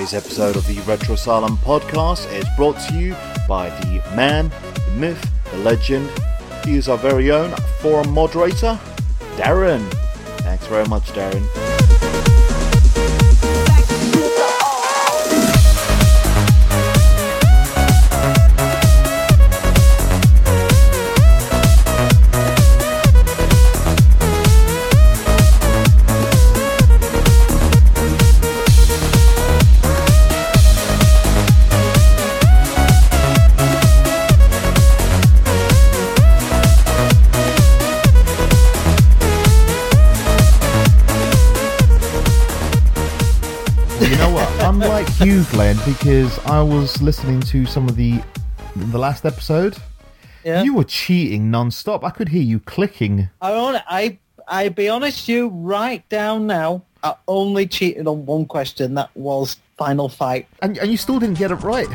Today's episode of the Retro Asylum podcast is brought to you by the man, the myth, the legend. He is our very own forum moderator, Darren. Thanks very much, Darren. Unlike you, Glenn, because I was listening to some of the last episode. Yeah. You were cheating non-stop. I could hear you clicking. I be honest, you right down now, I only cheated on one question. That was Final Fight. And you still didn't get it right.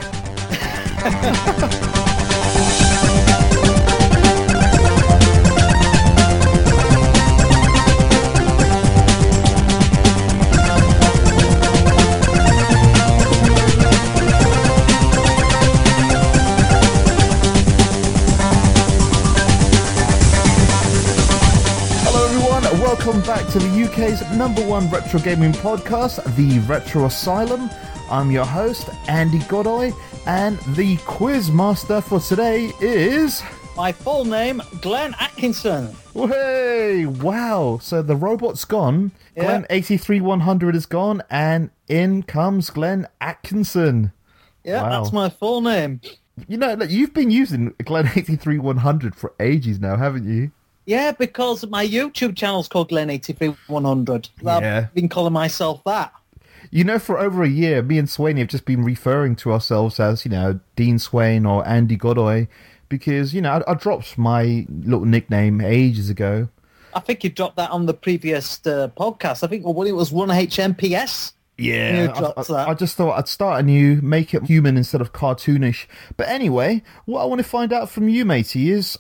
Welcome back to the UK's #1 retro gaming podcast, the Retro Asylum. I'm your host, Andy Godoy, and the quiz master for today is... My full name, Glenn Atkinson. Hey, wow. So the robot's gone, yeah. Glenn 83100 is gone, and in comes Glenn Atkinson. Yeah, wow. That's my full name. You know, look, you've been using Glenn 83100 for ages now, haven't you? Yeah, because my YouTube channel's called Glenn83100. Yeah. I've been calling myself that. You know, for over a year, me and Swain have just been referring to ourselves as, you know, Dean Swain or Andy Godoy, because, you know, I dropped my little nickname ages ago. I think you dropped that on the previous podcast. I think when it was 1HMPS. Yeah, I just thought I'd start anew, make it human instead of cartoonish. But anyway, what I want to find out from you, matey, is...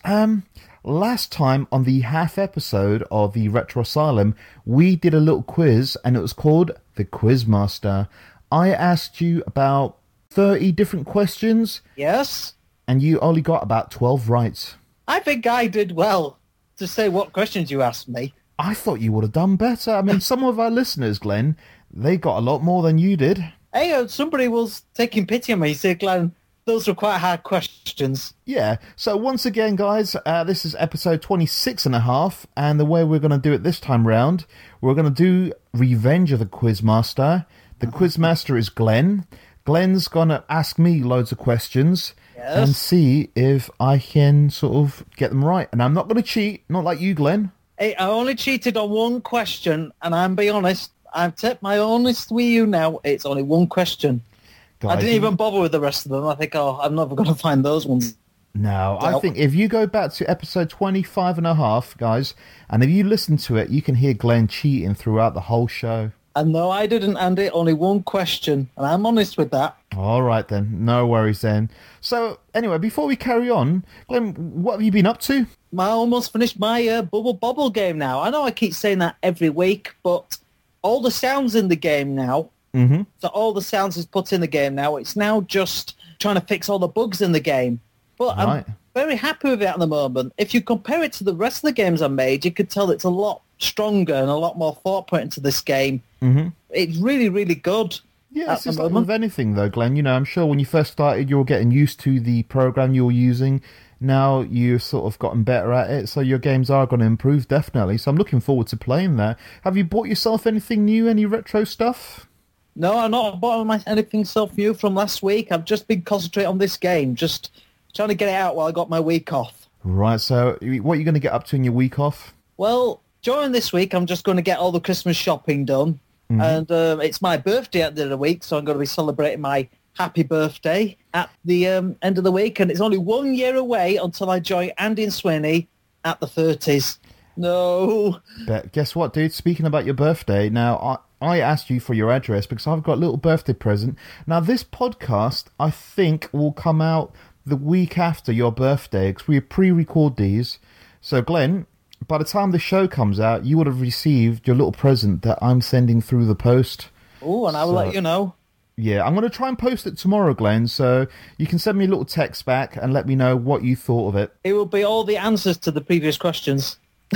last time on the half episode of the Retro Asylum, we did a little quiz, and it was called the Quizmaster. I asked you about 30 different questions. Yes. And you only got about 12 right. I think I did well to say what questions you asked me. I thought you would have done better. I mean, some of our listeners, Glenn, they got a lot more than you did. Hey, somebody was taking pity on me. He said, Glenn, those were quite hard questions. Yeah. So once again, guys, this is episode 26 and a half, and the way we're going to do it this time round, we're going to do Revenge of the Quizmaster. The Quizmaster is Glenn. Glenn's going to ask me loads of questions and see if I can sort of get them right. And I'm not going to cheat, not like you, Glenn. Hey, I only cheated on one question, and I'm being honest, I've taken my honest with you now. It's only one question. Guys, I didn't even bother with the rest of them. I think, I'm never going to find those ones. No, I think if you go back to episode 25 and a half, guys, and if you listen to it, you can hear Glenn cheating throughout the whole show. And no, I didn't, Andy. Only one question, and I'm honest with that. All right, then. No worries, then. So, anyway, before we carry on, Glenn, what have you been up to? I almost finished my Bubble Bobble game now. I know I keep saying that every week, but all the sounds in the game now... Mm-hmm. So all the sounds is put in the game now. It's now just trying to fix all the bugs in the game. But right. I'm very happy with it at the moment. If you compare it to the rest of the games I made, you could tell it's a lot stronger and a lot more thought put into this game. Mm-hmm. It's really, really good. Yeah, it's just like with anything, though, Glenn. You know, I'm sure when you first started, you were getting used to the program you were using. Now you've sort of gotten better at it, so your games are going to improve, definitely. So I'm looking forward to playing that. Have you bought yourself anything new, any retro stuff? No, I'm not bought anything self new from last week. I've just been concentrating on this game, just trying to get it out while I got my week off. Right, so what are you going to get up to in your week off? Well, during this week, I'm just going to get all the Christmas shopping done. Mm-hmm. And it's my birthday at the end of the week, so I'm going to be celebrating my happy birthday at the end of the week. And it's only 1 year away until I join Andy and Sweeney at the 30s. No. But guess what, dude? Speaking about your birthday, now I asked you for your address because I've got a little birthday present. Now, this podcast, I think, will come out the week after your birthday because we pre-record these. So, Glenn, by the time the show comes out, you would have received your little present that I'm sending through the post. Oh, and I will let you know. Yeah, I'm going to try and post it tomorrow, Glenn, so you can send me a little text back and let me know what you thought of it. It will be all the answers to the previous questions.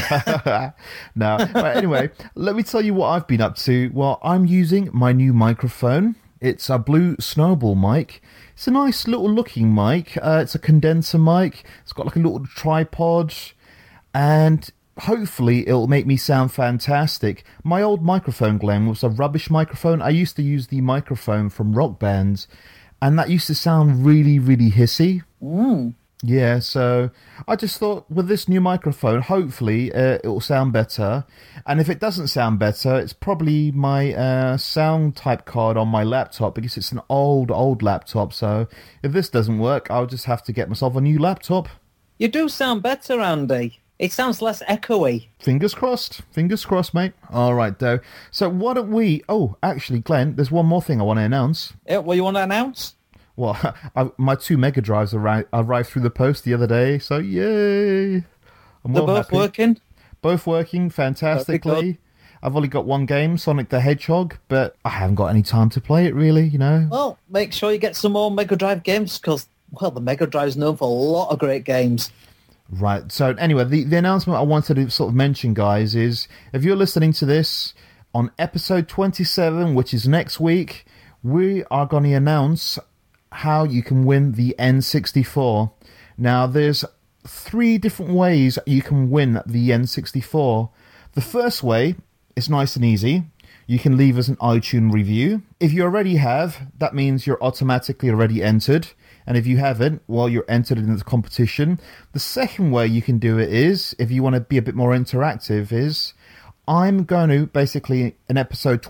No. But anyway, let me tell you what I've been up to. Well, I'm using my new microphone. It's a Blue Snowball mic. It's a nice little looking mic. It's a condenser mic. It's got like a little tripod, and hopefully it'll make me sound fantastic. My old microphone, Glenn, was a rubbish microphone. I used to use the microphone from Rock Bands, and that used to sound really, really hissy. Yeah, so I just thought with this new microphone, hopefully it'll sound better. And if it doesn't sound better, it's probably my sound type card on my laptop, because it's an old laptop. So if this doesn't work, I'll just have to get myself a new laptop. You do sound better, Andy. It sounds less echoey. Fingers crossed, mate. All right, though. So why don't we... Oh, actually, Glenn, there's one more thing I want to announce. Yeah, what you want to announce? Well, my 2 Mega Drives arrived through the post the other day, so yay! They're both happy. working? Both working fantastically. I've only got one game, Sonic the Hedgehog, but I haven't got any time to play it, really, you know. Well, make sure you get some more Mega Drive games, because, well, the Mega Drive's known for a lot of great games. Right, so anyway, the announcement I wanted to sort of mention, guys, is if you're listening to this on episode 27, which is next week, we are going to announce how you can win the N64. Now, there's 3 different ways you can win the N64. The first way is nice and easy. You can leave us an iTunes review. If you already have, that means you're automatically already entered. And if you haven't, well, you're entered into the competition. The second way you can do it is, if you want to be a bit more interactive, is I'm going to, basically, in episode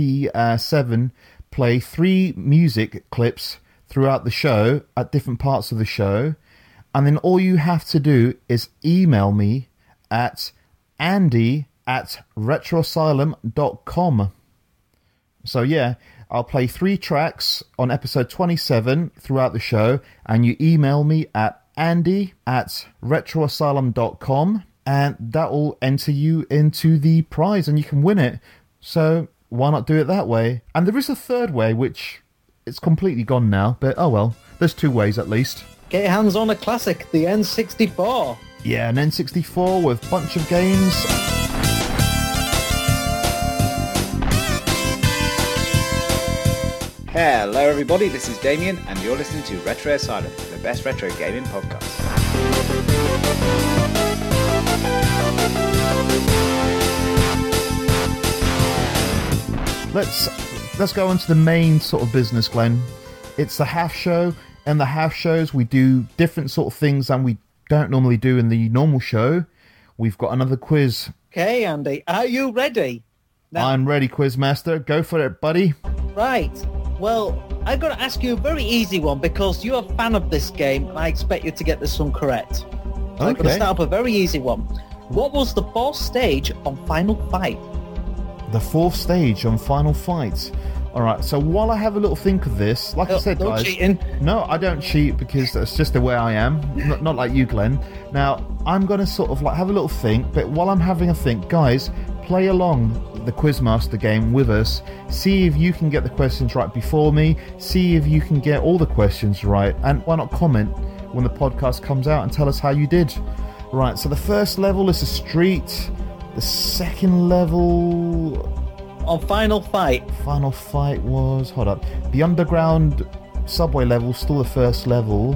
27, play 3 music clips throughout the show, at different parts of the show, and then all you have to do is email me at andy@retroasylum.com. So yeah, I'll play 3 tracks on episode 27 throughout the show, and you email me at andy@retroasylum.com, and that will enter you into the prize, and you can win it. So why not do it that way? And there is a third way, which... it's completely gone now, but oh well. There's 2 ways at least. Get your hands on a classic, the N64. Yeah, an N64 with a bunch of games. Hello everybody, this is Damien and you're listening to Retro Asylum, the best retro gaming podcast. Let's go into the main sort of business, Glenn. It's the half show, and the half shows we do different sort of things than we don't normally do in the normal show. We've got another quiz. Okay, Andy, are you ready? Now, I'm ready, Quizmaster. Go for it, buddy. Right. Well, I've got to ask you a very easy one, because you're a fan of this game, and I expect you to get this one correct. So I'm going to start up a very easy one. What was the 4th stage on Final Fight? The 4th stage on Final Fight. All right, so while I have a little think of this, like I said, no guys... cheating. No, I don't cheat, because that's just the way I am. Not like you, Glenn. Now, I'm going to sort of like have a little think, but while I'm having a think, guys, play along the Quizmaster game with us. See if you can get the questions right before me. See if you can get all the questions right. And why not comment when the podcast comes out and tell us how you did. Right, so the first level is a street. The second level... on Final Fight. Final Fight was... hold up. The underground subway level, still the first level.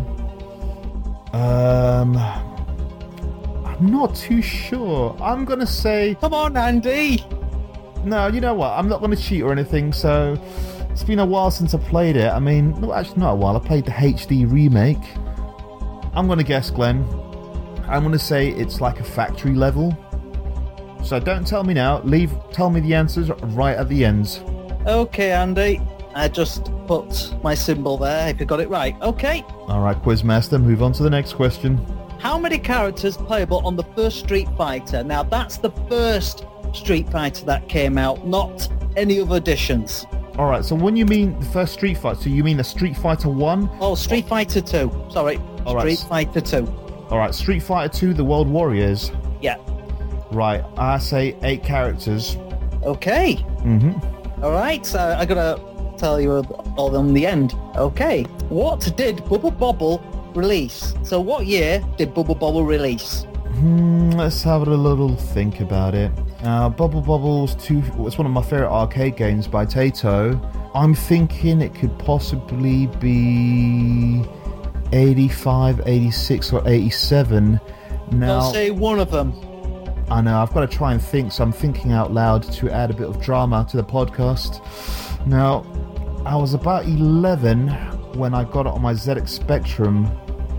I'm not too sure. I'm going to say... Come on, Andy! No, you know what? I'm not going to cheat or anything, so... it's been a while since I played it. I mean, no, actually not a while. I played the HD remake. I'm going to guess, Glenn. I'm going to say it's like a factory level. So don't tell me now. Tell me the answers right at the ends. Okay, Andy. I just put my symbol there if you got it right. Okay. All right, Quizmaster, move on to the next question. How many characters playable on the first Street Fighter? Now, that's the first Street Fighter that came out, not any other editions. All right, so when you mean the first Street Fighter, so you mean the Street Fighter 1? Oh, Street Fighter 2. Sorry. Street Fighter 2. All right, Street Fighter 2, The World Warriors. Yeah. Right, I say 8 characters. Okay. Mm-hmm. All right, so I got to tell you all on the end. Okay, what did Bubble Bobble release? So what year did Bubble Bobble release? Let's have a little think about it. Bubble Bobble's it's one of my favourite arcade games by Taito. I'm thinking it could possibly be 85, 86 or 87. Now, I'll say one of them. I know, I've got to try and think, so I'm thinking out loud to add a bit of drama to the podcast. Now, I was about 11 when I got it on my ZX Spectrum,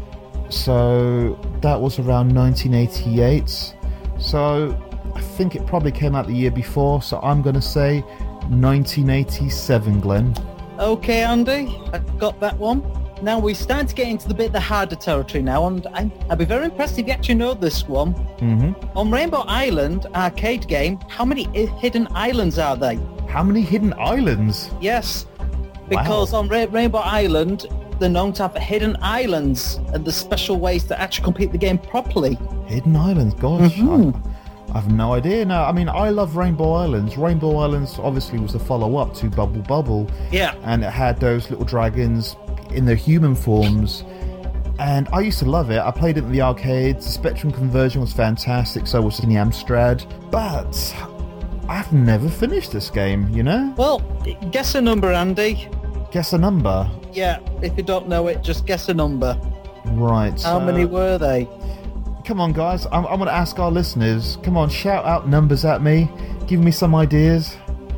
so that was around 1988. So I think it probably came out the year before, so I'm going to say 1987, Glenn. Okay, Andy, I got that one. Now we're starting to get into the harder territory now, and I'd be very impressed if you actually know this one. Mm-hmm. On Rainbow Island arcade game, how many hidden islands are there? How many hidden islands? Yes, because on Rainbow Island, they're known to have hidden islands and the special ways to actually complete the game properly. Hidden islands, gosh. I've no idea. No, I mean, I love Rainbow Islands. Rainbow Islands obviously was the follow-up to Bubble Bobble. Yeah. And it had those little dragons in their human forms. And I used to love it. I played it in the arcades. The Spectrum conversion was fantastic, so was the Amstrad. But I've never finished this game, you know? Well, guess a number, Andy. Guess a number. Yeah, if you don't know it, just guess a number. Right. How many were they? Come on, guys. I'm going to ask our listeners. Come on, shout out numbers at me. Give me some ideas.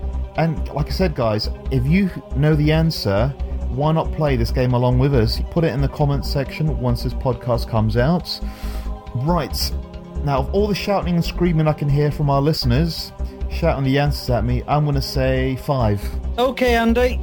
And like I said, guys, if you know the answer, why not play this game along with us? Put it in the comments section once this podcast comes out. Right. Now, of all the shouting and screaming I can hear from our listeners, shouting the answers at me, I'm going to say 5. Okay, Andy.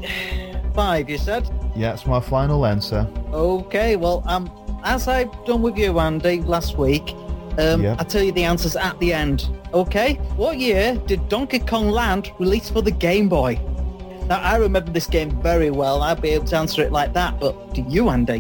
5, you said? Yeah, that's my final answer. Okay, well, as I've done with you, Andy, last week, I'll tell you the answers at the end. Okay? What year did Donkey Kong Land release for the Game Boy? Now, I remember this game very well. I'll be able to answer it like that, but do you, Andy?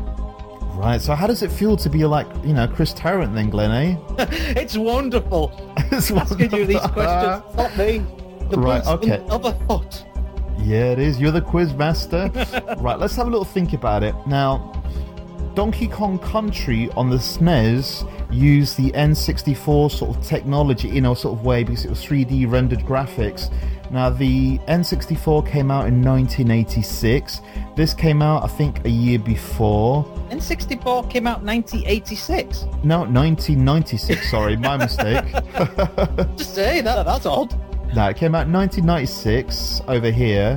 Right, so how does it feel to be like, Chris Tarrant then, Glenn, eh? It's wonderful. It's asking you these questions. Not me. The right, okay. Of a foot. Yeah, it is. You're the quiz master. Right, let's have a little think about it. Now, Donkey Kong Country on the SNES used the N64 sort of technology, sort of way, because it was 3D rendered graphics. Now, the N64 came out in 1986. This came out, I think, a year before. N64 came out in 1986? No, 1996, sorry, my mistake. Just say that's odd. No, it came out in 1996 over here.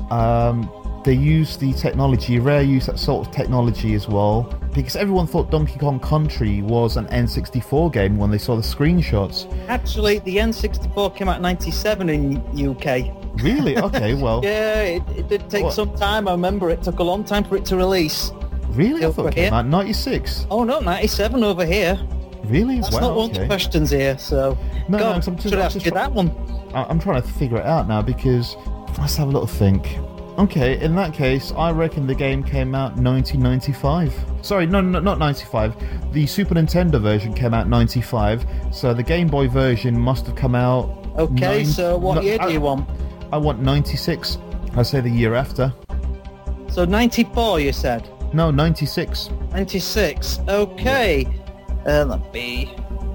They used the technology, Rare used that sort of technology as well, because everyone thought Donkey Kong Country was an N64 game when they saw the screenshots. Actually, the N64 came out in 97 in UK. Really? Okay, well... Yeah, it did take some time. I remember it took a long time for it to release. Really? I thought it came out in 96. Oh, no, 97 over here. Really? That's not one of the questions here, so... No, should ask you that one. I'm trying to figure it out now, because... Let's have a little think. Okay, in that case, I reckon the game came out 1995. Sorry, no, not 95. The Super Nintendo version came out 95, so the Game Boy version must have come out... Okay, so what year do you want? I want 96. I say the year after. So 94, you said? No, 96. 96, okay. Let me...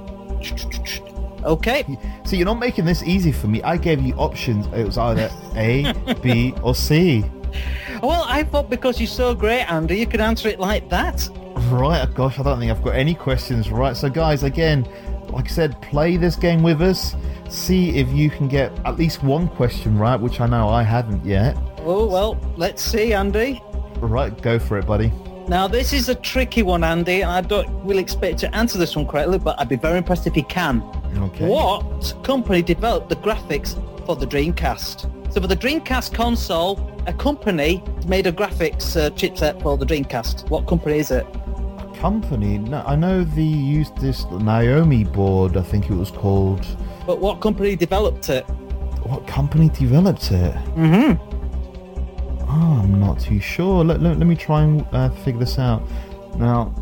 Okay. See, you're not making this easy for me. I gave you options. It was either A, B, or C. Well, I thought because you're so great, Andy, you could answer it like that. Right, gosh, I don't think I've got any questions right. So, guys, again, like I said, play this game with us. See if you can get at least one question right, which I know I haven't yet. Oh, well, let's see, Andy. Right, go for it, buddy. Now, this is a tricky one, Andy, and I don't really expect you to answer this one correctly, but I'd be very impressed if you can. Okay. What company developed the graphics for the Dreamcast? So for the Dreamcast console, a company made a graphics chipset for the Dreamcast. What company is it? A company? No, I know they used this Naomi board, I think it was called. But what company developed it? What company developed it? Mm-hmm. Oh, I'm not too sure. Let me try and figure this out. Now,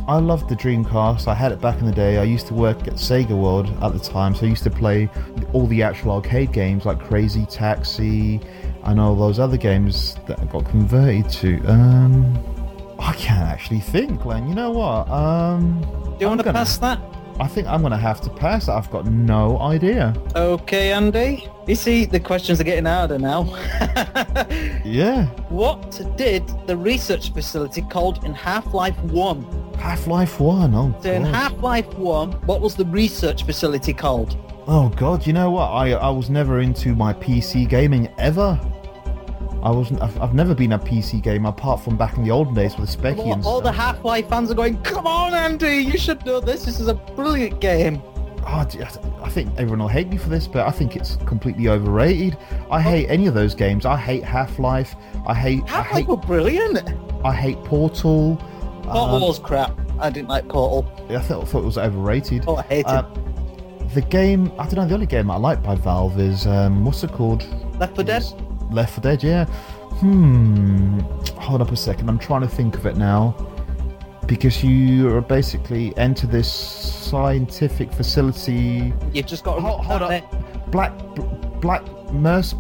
I loved the Dreamcast. I had it back in the day. I used to work at Sega World at the time, so I used to play all the actual arcade games like Crazy Taxi and all those other games that I got converted to. I can't actually think, Glenn. You know what? Do you want to pass that? I think I'm going to have to pass it. I've got no idea. Okay, Andy. You see, the questions are getting harder now. Yeah. What did the research facility called in Half-Life 1? Half-Life 1, oh So in God. Half-Life 1, what was the research facility called? Oh God, you know what? I was never into my PC gaming ever. I've never been a PC gamer apart from back in the olden days with the Specky and All the stuff. Half-Life fans are going, come on, Andy, you should know this. This is a brilliant game. Oh, I think everyone will hate me for this, but I think it's completely overrated. I hate any of those games. I hate Half-Life. Half-Life were brilliant. I hate Portal. Portal was crap. I didn't like Portal. I thought it was overrated. Oh, I hate it. The game, I don't know, the only game I like by Valve is, what's it called? Left 4 Dead? Left 4 Dead, yeah. Hold up a second, I'm trying to think of it now. Because you are basically enter this scientific facility. You've just got to Hold up. Mercer?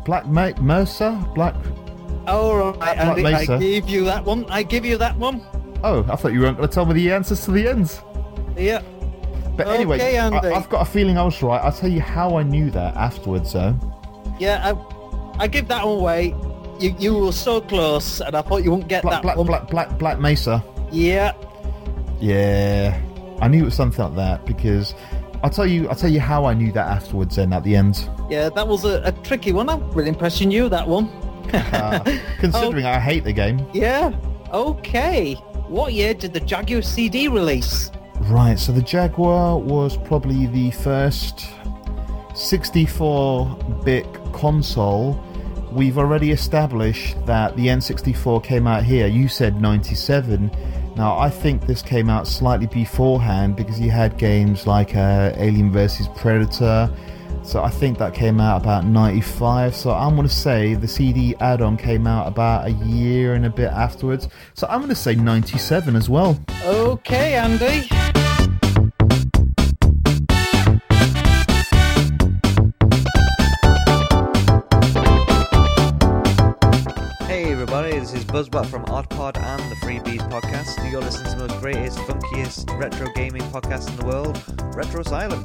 Oh, right, Andy, I Mesa. gave you that one. Oh, I thought you weren't going to tell me the answers to the ends. Yeah. But anyway, Okay, Andy. I've got a feeling I was right. I'll tell you how I knew that afterwards, though. Yeah, I give that one away. You were so close, and I thought you wouldn't get that one. Black Mesa. Yeah. Yeah, I knew it was something like that because I'll tell you how I knew that afterwards. Then at the end, Yeah, that was a tricky one. I'm really impressing you, that one. considering I hate the game. Yeah. Okay. What year did the Jaguar CD release? Right, so the Jaguar was probably the first 64-bit console. We've already established that the N64 came out here. You said 97. Now, I think this came out slightly beforehand because you had games like Alien vs. Predator. So I think that came out about 95. So I'm going to say the CD add-on came out about a year and a bit afterwards. So I'm going to say 97 as well. Okay, Andy. Hey everybody, this is Buzzbot from Oddpod and the Freebees podcast. You're listening to the most greatest, funkiest retro gaming podcast in the world, Retro Asylum.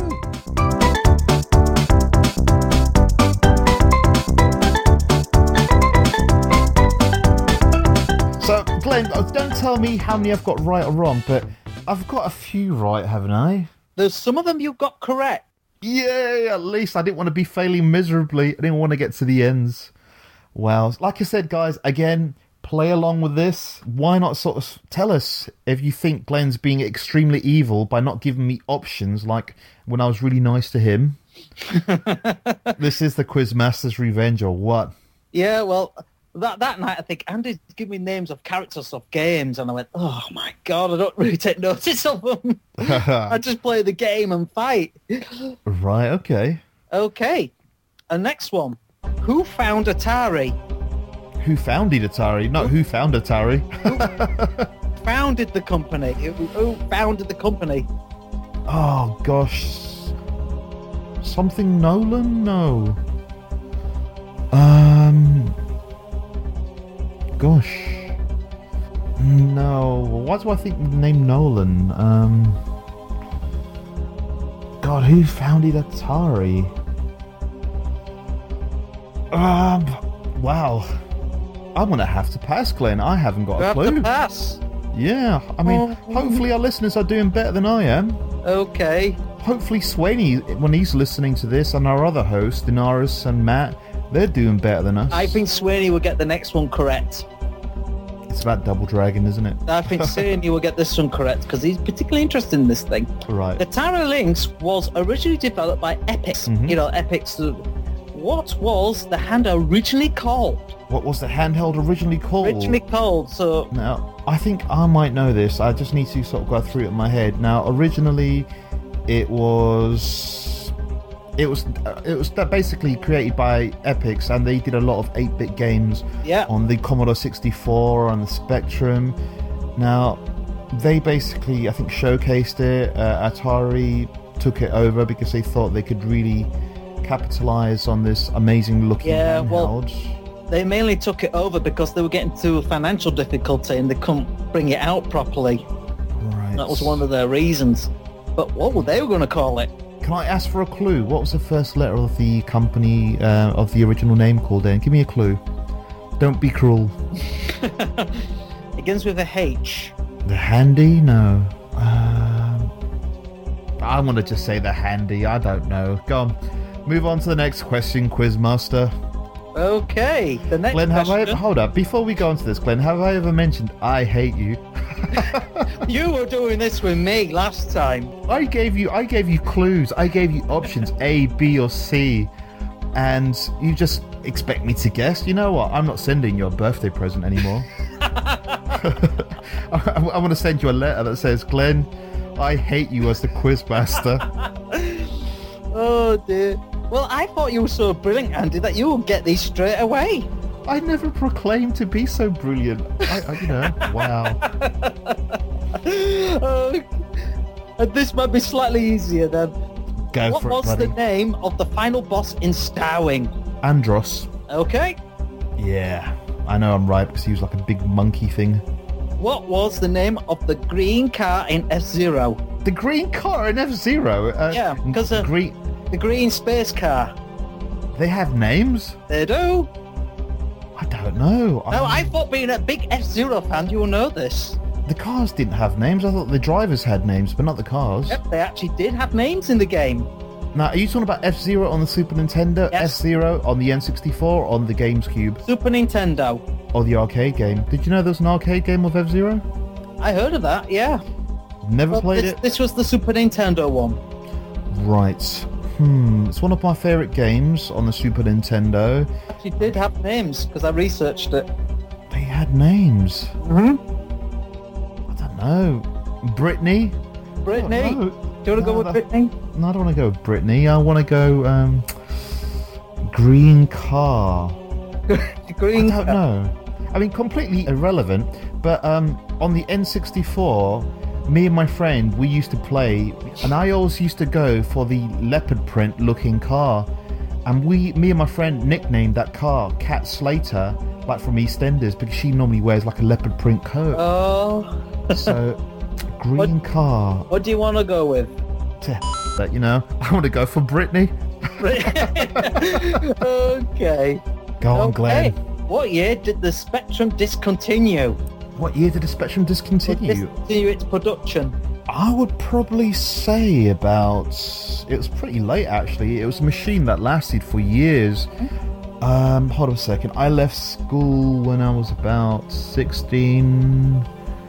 So, Glenn, don't tell me how many I've got right or wrong, but I've got a few right, haven't I? There's some of them you got correct. Yay, at least I didn't want to be failing miserably. I didn't want to get to the ends. Well, like I said, guys, again, play along with this. Why not sort of tell us if you think Glenn's being extremely evil by not giving me options like when I was really nice to him? This is the Quizmaster's revenge or what? Yeah, well, that night I think Andy gave me names of characters of games, and I went, oh my god, I don't really take notice of them. I just play the game and fight. Right, okay. Okay, and next one. Who found Atari? Who founded Atari? Not who found Atari. Founded the company. Who founded the company? Oh, gosh. Something Nolan? No. Gosh. No. Why do I think the name Nolan? God, who founded Atari? Wow. I'm going to have to pass, Glenn. I haven't got You a have clue. to pass. Yeah, I mean, hopefully our listeners are doing better than I am. Okay. Hopefully Swaney, when he's listening to this, and our other hosts, Dinaris and Matt, they're doing better than us. I think Swaney will get the next one correct. It's about Double Dragon, isn't it? I think Swaney will get this one correct because he's particularly interested in this thing. Right. The Atari Lynx was originally developed by Epix. Mhm. You know, Epix. What was the handheld originally called? What was the handheld originally called? So Now, I think I might know this. I just need to sort of go through it in my head. Now, originally, it was basically created by Epix, and they did a lot of 8-bit games yeah, on the Commodore 64 and the Spectrum. Now, they basically, I think, showcased it. Atari took it over because they thought they could really capitalize on this amazing looking handheld. They mainly took it over because they were getting to financial difficulty and they couldn't bring it out properly. Right. That was one of their reasons. But what were they going to call it? Can I ask for a clue? What was the first letter of the company, of the original name called then? Give me a clue. Don't be cruel. It begins with a H. The Handy? No. I want to just say the Handy. I don't know. Go on. Move on to the next question, Quizmaster. Okay, the next Glenn, question. hold up. Before we go on to this, Glenn, have I ever mentioned I hate you? You were doing this with me last time. I gave you clues. I gave you options A, B, or C, and you just expect me to guess. You know what? I'm not sending you a birthday present anymore. I'm going to send you a letter that says, Glenn, I hate you as the Quizmaster. Oh dear. Well, I thought you were so brilliant, Andy, that you would get these straight away. I never proclaimed to be so brilliant. Wow. And this might be slightly easier then. Go What for it, was buddy. the name of the final boss in Starwing? Andros. Okay. Yeah, I know I'm right because he was like a big monkey thing. What was the name of the green car in F-Zero? The green car in F-Zero. Yeah, because green. the green space car. They have names? They do. I don't know. No, I thought being a big F-Zero fan, you will know this. The cars didn't have names. I thought the drivers had names, but not the cars. Yep, they actually did have names in the game. Now, are you talking about F-Zero on the Super Nintendo, Yes. F-Zero on the N64, on the GameCube, Super Nintendo. or the arcade game? Did you know there was an arcade game of F-Zero? I heard of that, yeah. Never Well, played this, it. this was the Super Nintendo one. Right. It's one of my favourite games on the Super Nintendo. She did have names, because I researched it. They had names. Mm-hmm. I don't know. Brittany? Brittany. I don't know. Do you want to go with Brittany? No, I don't want to go with Brittany. I want to go green car. The green I don't car. know. I mean, completely irrelevant, but on the N64, me and my friend, we used to play, and I always used to go for the leopard print looking car, and me and my friend nicknamed that car Cat Slater, like from EastEnders, because she normally wears like a leopard print coat. Oh. So, green car. What do you want to go with? But, you know, I want to go for Brittany. Okay. Go on, Glenn. What year did the Spectrum discontinue? What year did the Spectrum discontinue? Discontinue its production. I would probably say about... It was pretty late, actually. It was a machine that lasted for years. Hold on a second. I left school when I was about 16...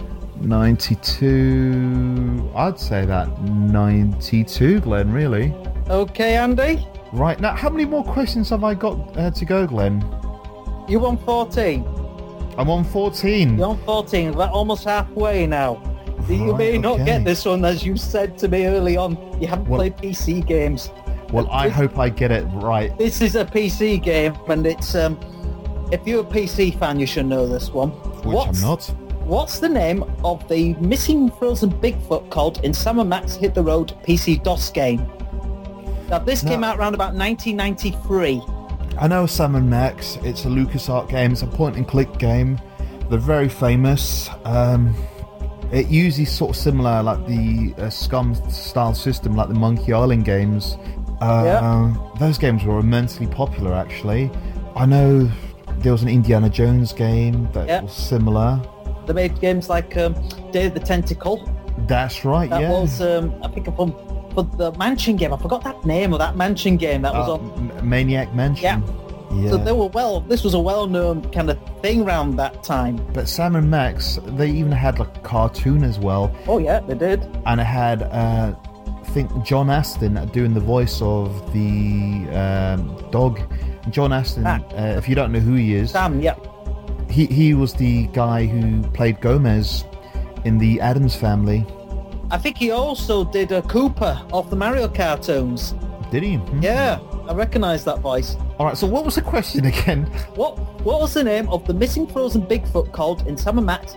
92... I'd say that 92, Glenn, really. Okay, Andy. Right, now, how many more questions have I got to go, Glenn? You won 14. I'm on 14. You're on 14. We're almost halfway now. You Right, may not okay. get this one, as you said to me early on. You haven't Well- played PC games. Well, I hope I get it right. This is a PC game, and it's if you're a PC fan, you should know this one. Which I'm not. What's the name of the missing frozen Bigfoot called in Sam & Max Hit the Road PC DOS game? Now, this came out around about 1993. I know Sam & Max. It's a LucasArts game. It's a point-and-click game. They're very famous. It uses sort of similar, like the Scum-style system, like the Monkey Island games. Those games were immensely popular, actually. I know there was an Indiana Jones game that was similar. They made games like Day of the Tentacle. That's right, That yeah. was, I think, for the Mansion game. I forgot that name of that Mansion game. That was on. Maniac Mansion. Yeah. So they were this was a well-known kind of thing around that time. But Sam & Max, they even had like a cartoon as well. Oh yeah, they did. And it had, I think, John Astin doing the voice of the dog. John Astin, if you don't know who he is, Sam, yeah. he was the guy who played Gomez in the Addams Family. I think he also did a Koopa off the Mario cartoons. Did he? Yeah, I recognise that voice. All right, so what was the question again? What was the name of the missing frozen Bigfoot called in Sam & Max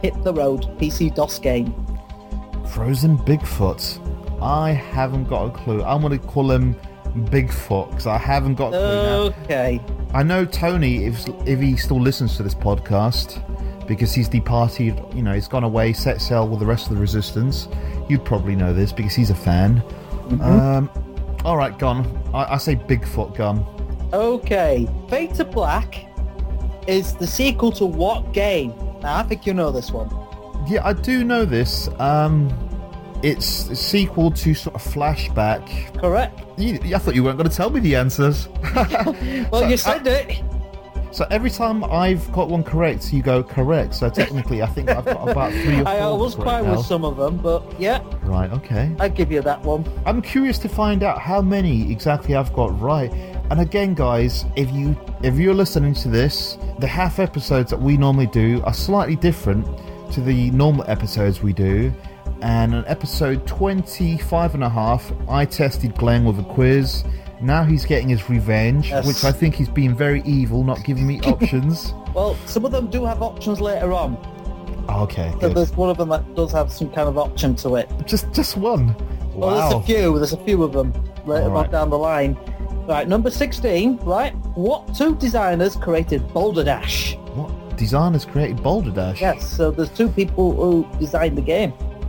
Hit the Road PC DOS game? Frozen Bigfoot. I haven't got a clue. I'm going to call him Bigfoot because I haven't got a clue now. Okay. I know Tony, if he still listens to this podcast, because he's departed, he's gone away, set sail with the rest of the Resistance. You'd probably know this because he's a fan. Mm-hmm. All right, Gun. I say Bigfoot, Gun. Okay. Fade to Black is the sequel to what game? Now, I think you know this one. Yeah, I do know this. It's a sequel to sort of Flashback. Correct. I thought you weren't going to tell me the answers. Well, you said it. So every time I've got one correct, you go correct. So technically, I think I've got about 3 or 4. I was quite now. with some of them, but yeah. Right, okay. I'll give you that one. I'm curious to find out how many exactly I've got right. And again, guys, if you're listening to this, the half episodes that we normally do are slightly different to the normal episodes we do. And on episode 25 and a half, I tested Glenn with a quiz. Now he's getting his revenge, yes. Which I think he's being very evil, not giving me options. Well, some of them do have options later on. Okay, So good. there's one of them that does have some kind of option to it. Just one? Wow. Well, there's a few of them later All right. on down the line. Right, number 16, right? What two designers created Boulder Dash? What? Designers created Boulder Dash? Yes, so there's two people who designed the game.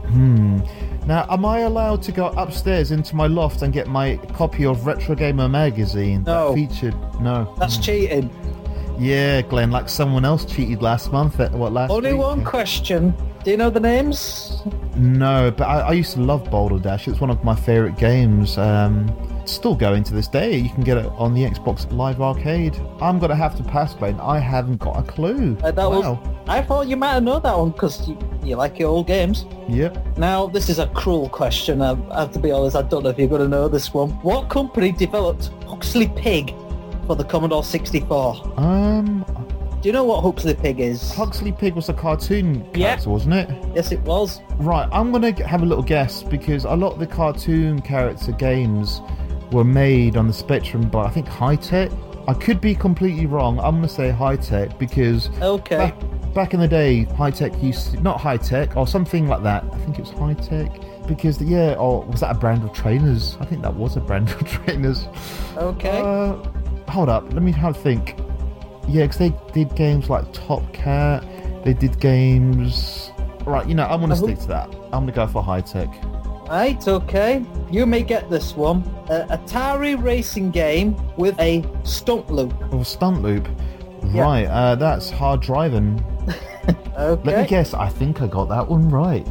Now, am I allowed to go upstairs into my loft and get my copy of Retro Gamer magazine No. that featured? No. That's cheating. Yeah, Glenn, like someone else cheated last month. Only week? one question. Do you know the names? No, but I used to love Boulder Dash. It's one of my favourite games. Still going to this day. You can get it on the Xbox Live Arcade. I'm going to have to pass, Glenn. I haven't got a clue. I thought you might have known that one because you like your old games. Yep. Now, this is a cruel question. I have to be honest, I don't know if you're going to know this one. What company developed Huxley Pig for the Commodore 64? Do you know what Huxley Pig is? Huxley Pig was a cartoon character, Yep. wasn't it? Yes, it was. Right, I'm going to have a little guess because a lot of the cartoon character games were made on the Spectrum by, I think, High-Tech. I could be completely wrong. I'm going to say High-Tech because Okay. back in the day, High-Tech used to, not High-Tech or something like that. I think it was High-Tech because, or was that a brand of trainers? I think that was a brand of trainers. Okay. Hold up, let me have a think. Yeah, because they did games like Top Cat. They did games... Right, I'm going to stick to that. I'm going to go for High-Tech. Right, okay. You may get this one. Atari racing game with a stunt loop. Oh, Stunt Loop. Yeah. Right, that's Hard Driving. Okay. Let me guess, I think I got that one right.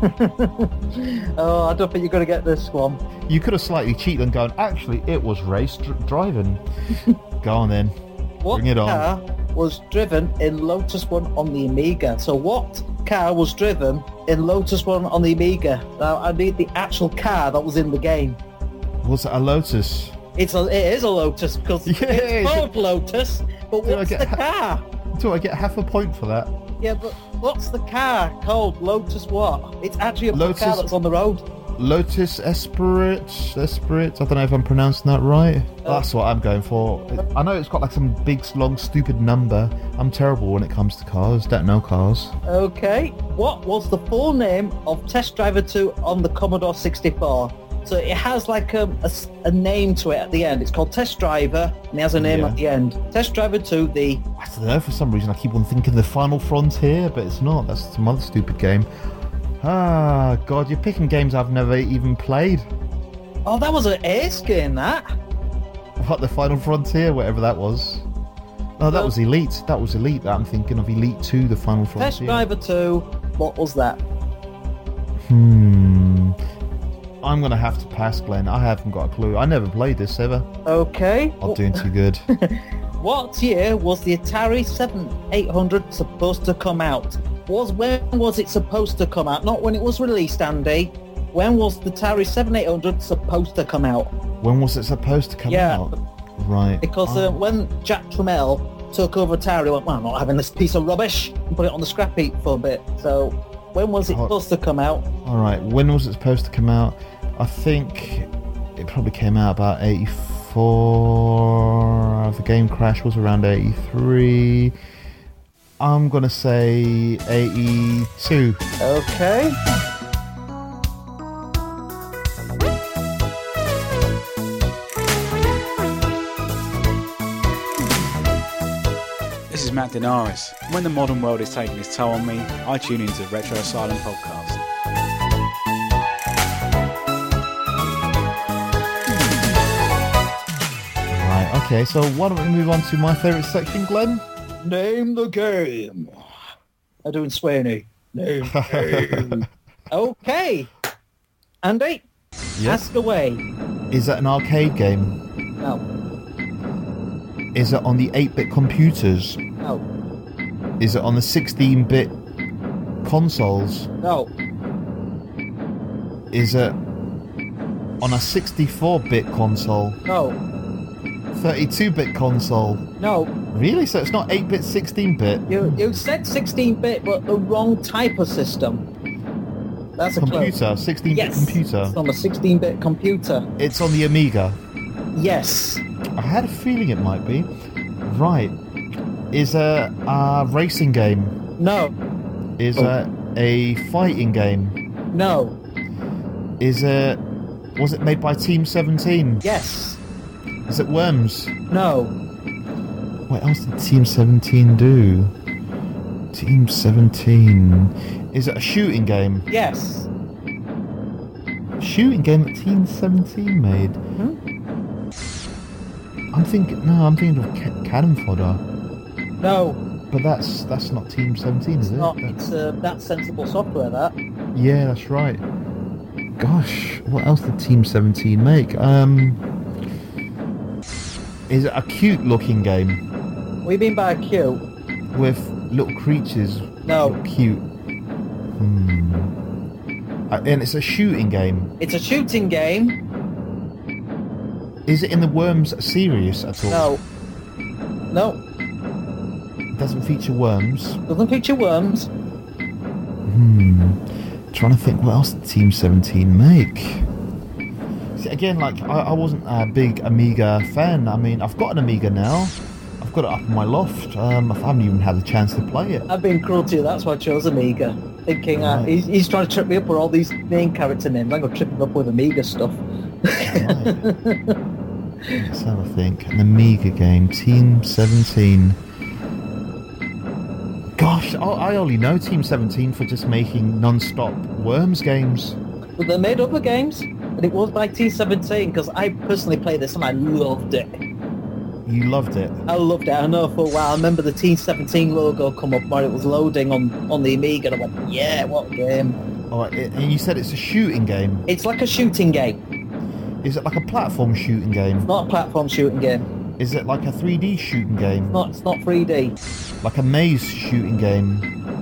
Oh, I don't think you're going to get this one. You could have slightly cheated and gone, actually, it was race driving. Go on then. What Bring it on. car was driven in Lotus 1 on the Amiga? So what car was driven in Lotus 1 on the Amiga? Now, I need the actual car that was in the game. Was it a Lotus? It is a Lotus because Yeah, it's called Lotus, but Did I what's get the car? Do I get half a point for that? Yeah, but what's the car called? Lotus what? It's actually a Lotus- car that's on the road. Lotus Esprit. I don't know if I'm pronouncing that right. That's what I'm going for. I know it's got like some big, long, stupid number. I'm terrible when it comes to cars. Don't know cars. Okay. What was the full name of Test Driver 2 on the Commodore 64? So it has like a name to it at the end. It's called Test Driver, and it has a name Yeah. at the end. Test Driver 2, I don't know, for some reason I keep on thinking The Final Frontier, but it's not. That's some other stupid game. Ah, God, you're picking games I've never even played. Oh, that was an ace game, that. What, The Final Frontier, whatever that was. Oh, that was Elite. That was Elite. I'm thinking of Elite 2, The Final Frontier. Test Driver 2, what was that? I'm going to have to pass, Glenn. I haven't got a clue. I never played this ever. Okay. I'm doing too good. What year was the Atari 7800 supposed to come out? When was it supposed to come out? Not when it was released, Andy. When was the Atari 7800 supposed to come out? When was it supposed to come Yeah. out? Right. Because when Jack Tramiel took over Atari, he went, well, I'm not having this piece of rubbish, and put it on the scrap heap for a bit. So when was it supposed to come out? All right. When was it supposed to come out? I think it probably came out about 84. The Game Crash was around 83. I'm going to say 82. Okay. This is Matt Denaris. When the modern world is taking its toll on me, I tune into Retro Asylum Podcast. Right, okay, so why don't we move on to my favourite section, Glenn? Name the game. I'm doing Sweeney. Name the game. Okay. Andy, ask away. Is it an arcade game? No. Is it on the 8-bit computers? No. Is it on the 16-bit consoles? No. Is it on a 64-bit console? No. 32-bit console? No. Really? So it's not 8-bit, 16-bit? You said 16-bit, but the wrong type of system. That's a Computer, clue. 16-bit Yes. computer. It's on a 16-bit computer. It's on the Amiga. Yes. I had a feeling it might be. Right. Is it a racing game? No. Is it a fighting game? No. Was it made by Team 17? Yes. Is it Worms? No. What else did Team 17 do? Team 17. Is it a shooting game? Yes. Shooting game that Team 17 made? I'm thinking of Cannon Fodder. No. But that's not Team 17, is it? Not. It's that's Sensible Software. That. Yeah, that's right. Gosh, what else did Team 17 make? Is it a cute looking game What do you mean by cute? with little creatures? No. Look cute. And it's a shooting game. It's a shooting game. Is it in the Worms series at all? No. No. It doesn't feature worms. Doesn't feature worms. Trying to think what else did Team 17 make. See, again, like I wasn't a big Amiga fan. I mean, I've got an Amiga now. I've got it up in my loft. I haven't even had a chance to play it. I've been cruel to you. That's why I chose Amiga. Thinking Right. he's trying to trip me up with all these main character names. I'm gonna trip him up with Amiga stuff. Right. Let's have a think. An Amiga game, Team 17. Gosh, I only know Team 17 for just making non-stop Worms games. But they made other games, and it was by T17 because I personally played this and I loved it. You loved it. I loved it. I know for a while. I remember the T17 logo come up while it was loading on the Amiga, and I went, "Yeah, what a game!" All right, and you said it's a shooting game. It's like a shooting game. Is it like a platform shooting game? Not a platform shooting game. Is it like a 3D shooting game? It's not 3D. Like a maze shooting game?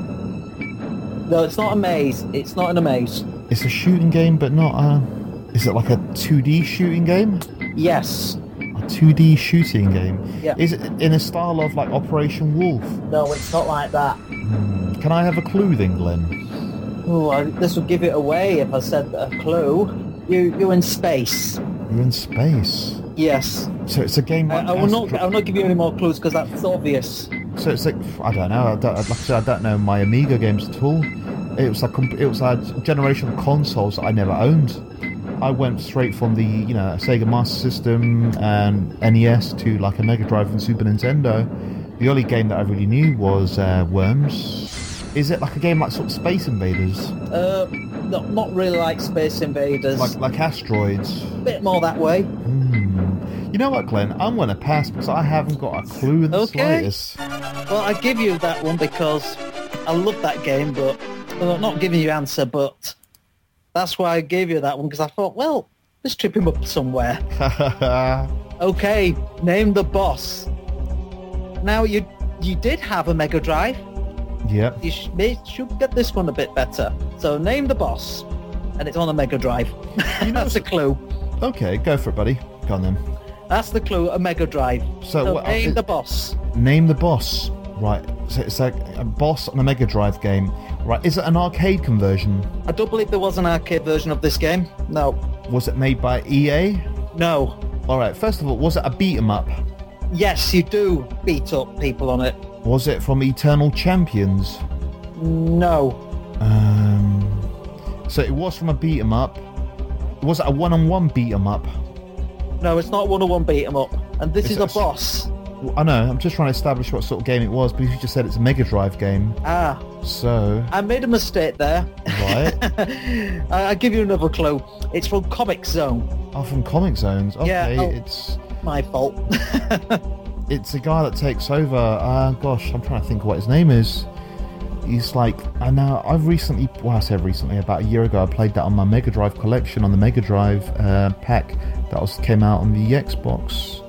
No, it's not a maze. It's not in a maze. It's a shooting game, but not a... Is it like a 2D shooting game? Yes. A 2D shooting game? Yeah. Is it in a style of like Operation Wolf? No, it's not like that. Can I have a clue then, Glenn? Oh, this would give it away if I said a clue. You're in space. You're in space. Yes. So it's a game like I will not give you any more clues because that's obvious. So it's like, I don't know. Like I said, I don't know my Amiga games at all. It was a generation of consoles that I never owned. I went straight from the Sega Master System and NES to like a Mega Drive and Super Nintendo. The only game that I really knew was Worms. Is it like a game like sort of Space Invaders? Not really like Space Invaders. Like Asteroids? A bit more that way. You know what, Glenn? I'm going to pass because I haven't got a clue in the slightest. Well, I give you that one because I love that game, but not giving you answer, but that's why I gave you that one because I thought, well, let's trip him up somewhere. Okay, name the boss. Now, you did have a Mega Drive. Yep. You should get this one a bit better. So name the boss, and it's on a Mega Drive. That's a clue. Okay, go for it, buddy. Go on then. That's the clue, a Mega Drive. So name the boss. Name the boss. Right. So it's like a boss on a Mega Drive game. Right. Is it an arcade conversion? I don't believe there was an arcade version of this game. No. Was it made by EA? No. All right. First of all, was it a beat 'em up? Yes, you do beat up people on it. Was it from Eternal Champions? No. So it was from a beat 'em up. Was it a one-on-one beat 'em up? No, it's not one-on-one beat 'em up. And this is a boss. I know, I'm just trying to establish what sort of game it was, because you just said it's a Mega Drive game. So... I made a mistake there. Right. I'll give you another clue. It's from Comix Zone. Oh, from Comix Zones. Okay, Yeah, it's... My fault. It's a guy that takes over... gosh, I'm trying to think of what his name is. He's like... I know, I've recently... Well, I said recently, about a year ago, I played that on my Mega Drive collection, on the Mega Drive pack that came out on the Xbox.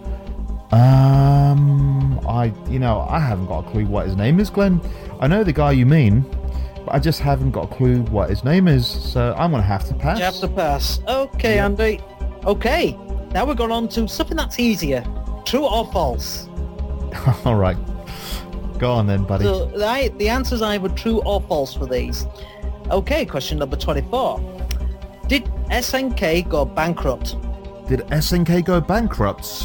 I haven't got a clue what his name is, Glenn. I know the guy you mean, but I just haven't got a clue what his name is, so I'm going to have to pass. You have to pass. Okay, Yep. Andy. Okay, now we're going on to something that's easier. True or false? All right. Go on then, buddy. So the answer's either true or false for these. Okay, question number 24. Did SNK go bankrupt? Did SNK go bankrupt?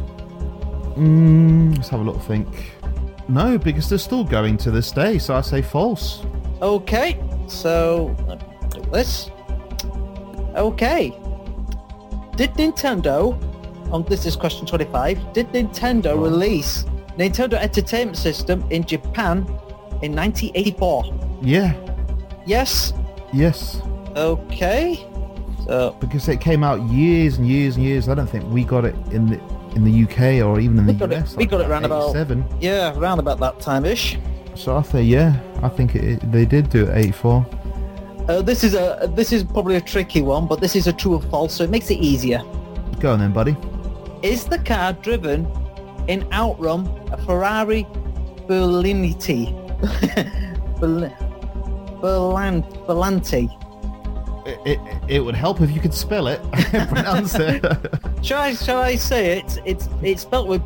Let's have a little think. No, because they're still going to this day, so I say false. Okay, so let's do this. Okay. Did Nintendo, this is question 25, did Nintendo release Nintendo Entertainment System in Japan in 1984? Yeah. Yes? Yes. Okay. So Because it came out years and years and years. I don't think we got it in the UK or even in the US. we got it round about 87. Yeah, around about that time-ish. So I say yeah. I think they did do it 84. This is probably a tricky one, but this is a true or false, so it makes it easier. Go on then, buddy. Is the car driven in Outrun a Ferrari Berlinti? Berlanti. It would help if you could spell it. Pronounce it. Shall I say it? It's spelled with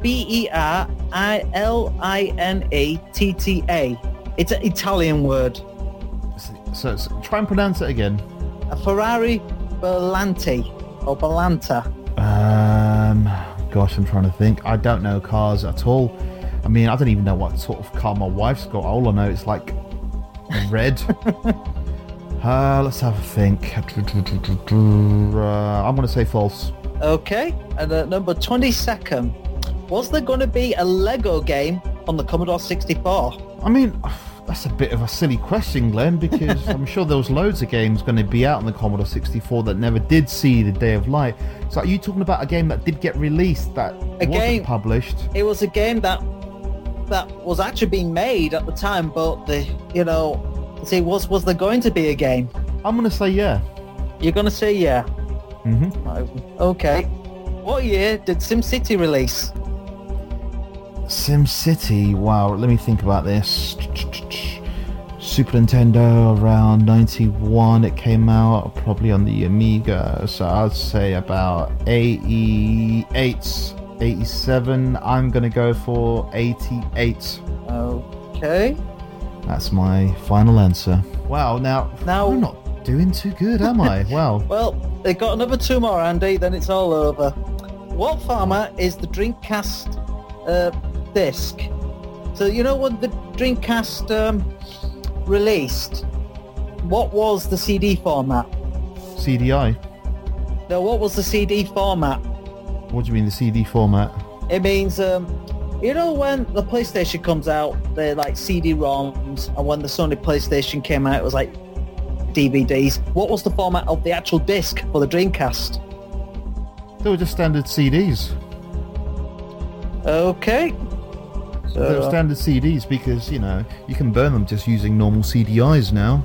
Berlinetta. It's an Italian word. So try and pronounce it again. A Ferrari Berlanti or Berlanta. Gosh, I'm trying to think. I don't know cars at all. I mean, I don't even know what sort of car my wife's got. All I know is like red. Let's have a think. I'm going to say false. Okay, and number 22nd. Was there going to be a Lego game on the Commodore 64? I mean, that's a bit of a silly question, Glenn, because I'm sure there was loads of games going to be out on the Commodore 64 that never did see the day of light. So are you talking about a game that did get released that wasn't published? It was a game that was actually being made at the time, but was there going to be a game? I'm going to say yeah. You're going to say yeah? Mm-hmm. Okay. What year did SimCity release? SimCity, wow, let me think about this. Super Nintendo around 91, it came out probably on the Amiga, so I'd say about 88, 87. I'm gonna go for 88. Okay. That's my final answer. Wow, now I'm not doing too good, am I? Wow. Well, they got another two more, Andy, then it's all over. What format is the Dreamcast disc? So you know when the Dreamcast released, what was the CD format? CDI? No, what was the CD format? What do you mean the CD format? It means, you know when the PlayStation comes out, they're like CD-ROMs, and when the Sony PlayStation came out, it was like DVDs. What was the format of the actual disc for the Dreamcast? They were just standard CDs. Okay. So, They were standard CDs because, you can burn them just using normal CDIs now.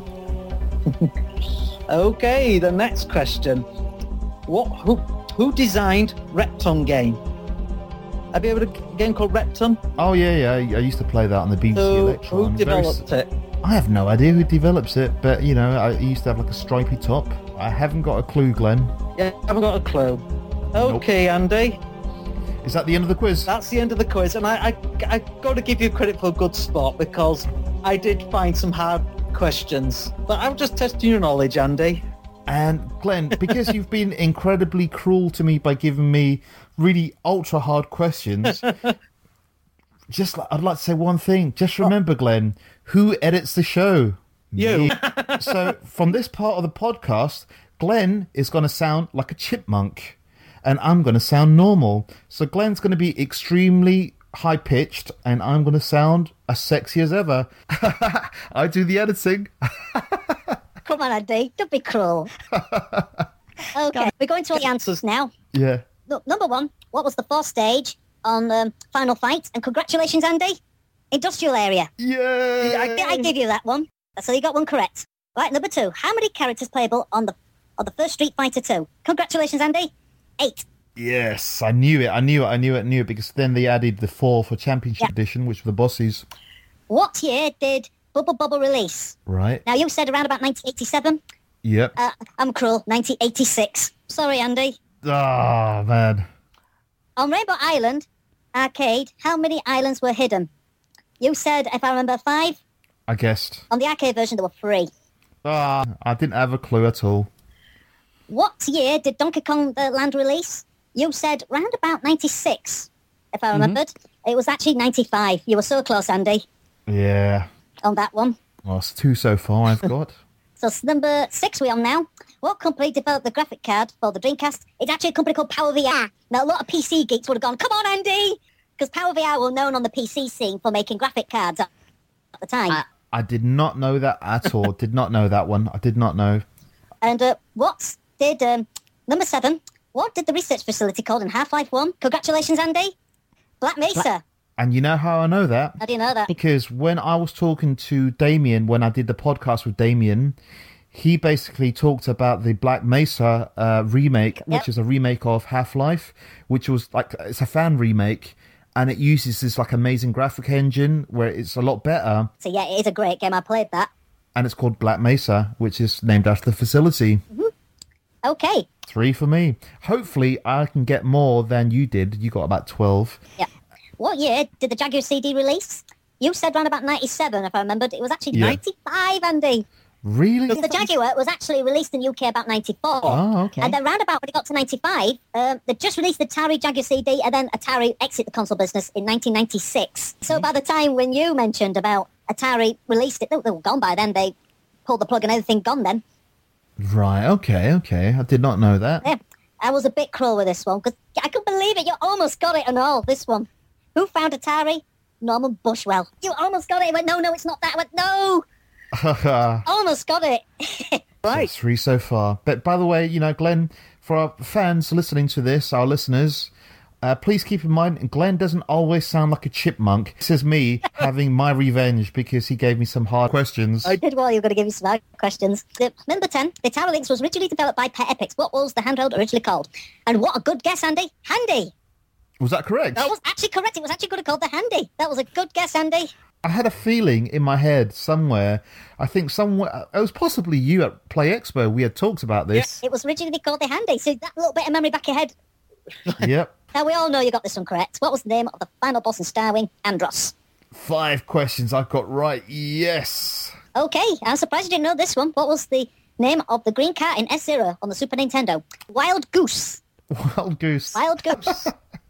Okay, the next question. Who designed Repton game? Have you ever heard of a game called Repton? Oh, yeah, I used to play that on the BBC Electron. Who developed it? I have no idea who develops it, but, I used to have like a stripy top. I haven't got a clue, Glenn. Yeah, I haven't got a clue. Okay, nope. Andy. Is that the end of the quiz? That's the end of the quiz, and I got to give you credit for a good spot because I did find some hard questions. But I'm just testing your knowledge, Andy. And Glenn, because you've been incredibly cruel to me by giving me really ultra hard questions, I'd like to say one thing. Just remember, Glenn, who edits the show? You. Me. So from this part of the podcast, Glenn is going to sound like a chipmunk, and I'm going to sound normal. So Glenn's going to be extremely high-pitched, and I'm going to sound as sexy as ever. I do the editing. Come on, Andy. Don't be cruel. Okay, we're going to the answers now. Yeah. Look, number one, what was the fourth stage on Final Fight? And congratulations, Andy. Industrial area. Yeah. I gave you that one. So you got one correct. Right, number two, how many characters playable on the first Street Fighter 2? Congratulations, Andy. 8. Yes, I knew it, because then they added the 4 for Championship Edition, which were the bosses. What year did Bubble Bobble release? Right. Now, you said around about 1987. Yep. I'm cruel. 1986. Sorry, Andy. Ah, man. On Rainbow Island arcade, how many islands were hidden? You said, if I remember, 5. I guessed. On the arcade version, there were 3. Ah, I didn't have a clue at all. What year did Donkey Kong Land release? You said round about 96, if I remembered. It was actually 95. You were so close, Andy, Yeah. on that one. Well, it's 2 so far I've got. So number 6 we're on now. What company developed the graphic card for the Dreamcast? It's actually a company called Power VR. Now, a lot of PC geeks would have gone, come on, Andy! Because Power VR were known on the PC scene for making graphic cards at the time. I did not know that at all. Did not know that one. I did not know. And number 7, what did the research facility called in Half-Life 1? Congratulations, Andy. Black Mesa. And you know how I know that? How do you know that? Because when I was talking to Damien, when I did the podcast with Damien, he basically talked about the Black Mesa remake, which is a remake of Half-Life, which was like, it's a fan remake, and it uses this like amazing graphic engine where it's a lot better. So yeah, it is a great game. I played that. And it's called Black Mesa, which is named after the facility. Okay. 3 for me. Hopefully I can get more than you did. You got about 12. Yeah. What year did the Jaguar CD release? You said around about 97, if I remembered. It was actually 95, Andy. Really? The Jaguar was actually released in UK about 94. Oh, okay. And then round about when it got to 95, they just released the Atari Jaguar CD, and then Atari exited the console business in 1996. So by the time when you mentioned about Atari released it, they were gone by then. They pulled the plug and everything gone then. Right, okay. I did not know that. Yeah, I was a bit cruel with this one, because I couldn't believe it. You almost got it and all, this one. Who found Atari? Norman Bushwell. You almost got it. He went, no, it's not that. I went, no. Almost got it. Right. 3 so far. But by the way, Glenn, for our fans listening to this, our listeners, please keep in mind, Glenn doesn't always sound like a chipmunk. This is me having my revenge because he gave me some hard questions. I did well. You're going to give me some hard questions. Number 10, the Atari Lynx was originally developed by Pet Epics. What was the handheld originally called? And what a good guess, Andy. Handy. Was that correct? That was actually correct. It was actually going to call the Handy. That was a good guess, Andy. I had a feeling in my head somewhere, I think somewhere, it was possibly you at Play Expo, we had talked about this. Yes, it was originally called the Handy, so that little bit of memory back your head. Yep. Now, we all know you got this one correct. What was the name of the final boss in Starwing? Andros. 5 questions I've got right, yes. Okay, I'm surprised you didn't know this one. What was the name of the green car in F-Zero on the Super Nintendo? Wild Goose. Wild Goose. Wild Goose.